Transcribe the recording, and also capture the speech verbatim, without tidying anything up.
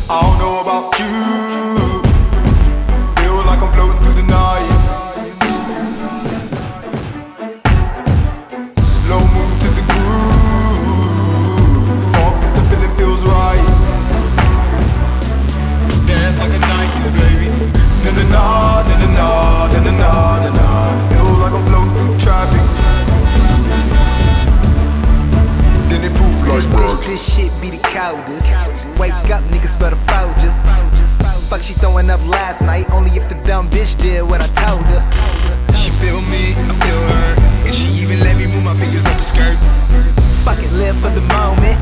I don't know about you, feel like I'm floating through the night. Slow move to the groove, off if the feeling feels right. Dance like a nineties, baby. Na na na, na na na, na na na, na na. Feel like I'm floating through traffic. Then it poof like This, this, this shit be the coldest. Wake up, niggas better Folgers. Fuck, she throwing up last night. Only if the dumb bitch did what I told her. She feel me, I feel her, and she even let me move my fingers up the skirt. Fuck it, live for the moment.